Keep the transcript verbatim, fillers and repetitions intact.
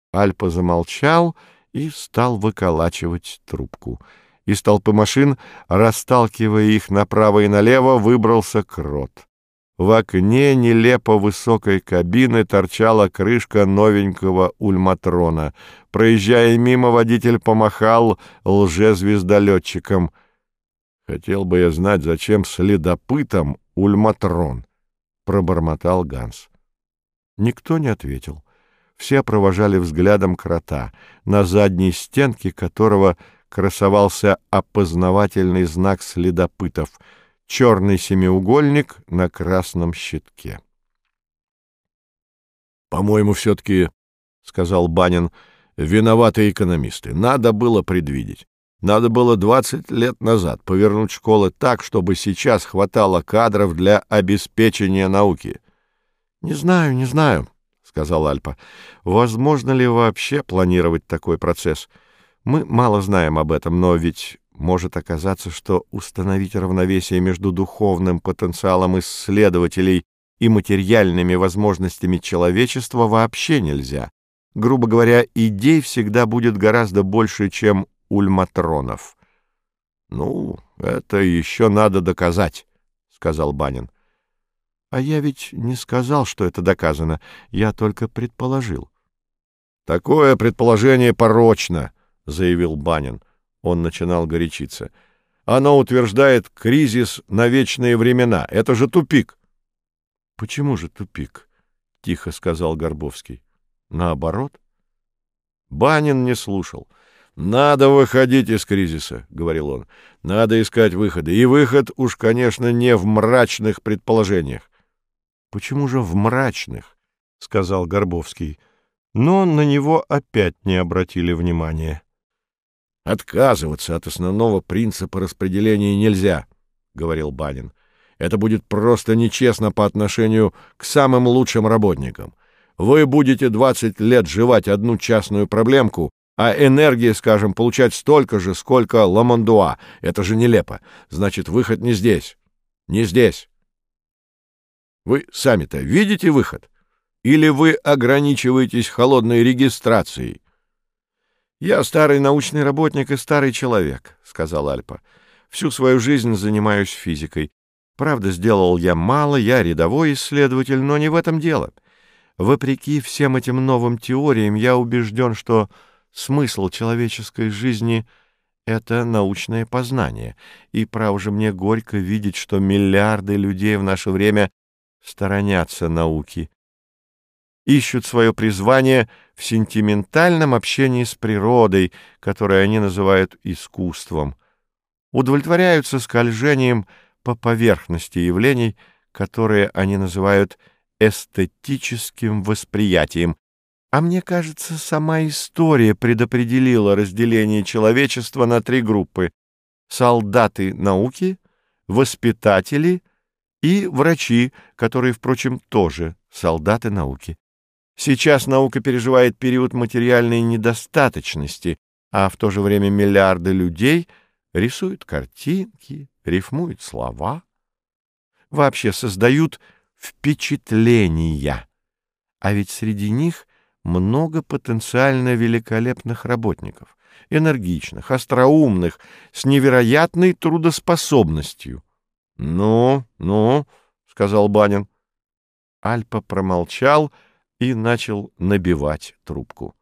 Альпа замолчал и стал выколачивать трубку. Из толпы машин, расталкивая их направо и налево, выбрался Крот. В окне нелепо высокой кабины торчала крышка новенького ульматрона. Проезжая мимо, водитель помахал лжезвездолетчикам. «Хотел бы я знать, зачем следопытам ульматрон», — пробормотал Ганс. Никто не ответил. Все провожали взглядом Крота, на задней стенке которого красовался опознавательный знак следопытов — черный семиугольник на красном щитке. «По-моему, все-таки, — сказал Банин, — виноваты экономисты. Надо было предвидеть. Надо было двадцать лет назад повернуть школы так, чтобы сейчас хватало кадров для обеспечения науки». «Не знаю, не знаю, — сказал Альпа. — Возможно ли вообще планировать такой процесс? Мы мало знаем об этом, но ведь может оказаться, что установить равновесие между духовным потенциалом исследователей и материальными возможностями человечества вообще нельзя. Грубо говоря, идей всегда будет гораздо больше, чем ульматронов. — Ну, это еще надо доказать, — сказал Банин. — А я ведь не сказал, что это доказано, я только предположил. — Такое предположение порочно, — заявил Банин. Он начинал горячиться. «Оно утверждает кризис на вечные времена. Это же тупик». «Почему же тупик?» — тихо сказал Горбовский. «Наоборот». Банин не слушал. «Надо выходить из кризиса», — говорил он. «Надо искать выходы. И выход уж, конечно, не в мрачных предположениях». «Почему же в мрачных?» — сказал Горбовский. Но на него опять не обратили внимания. «Отказываться от основного принципа распределения нельзя», — говорил Банин. «Это будет просто нечестно по отношению к самым лучшим работникам. Вы будете двадцать лет жевать одну частную проблемку, а энергии, скажем, получать столько же, сколько Ламандуа. Это же нелепо. Значит, выход не здесь. Не здесь. Вы сами-то видите выход? Или вы ограничиваетесь холодной регистрацией?» «Я старый научный работник и старый человек», — сказал Альпа. «Всю свою жизнь занимаюсь физикой. Правда, сделал я мало, я рядовой исследователь, но не в этом дело. Вопреки всем этим новым теориям, я убежден, что смысл человеческой жизни — это научное познание. И, право же, мне горько видеть, что миллиарды людей в наше время сторонятся науки. Ищут свое призвание в сентиментальном общении с природой, которое они называют искусством. Удовлетворяются скольжением по поверхности явлений, которые они называют эстетическим восприятием. А мне кажется, сама история предопределила разделение человечества на три группы: солдаты науки, воспитатели и врачи, которые, впрочем, тоже солдаты науки. Сейчас наука переживает период материальной недостаточности, а в то же время миллиарды людей рисуют картинки, рифмуют слова, вообще создают впечатления. А ведь среди них много потенциально великолепных работников, энергичных, остроумных, с невероятной трудоспособностью. — Ну, ну, — сказал Банин. Альпа промолчал и начал набивать трубку.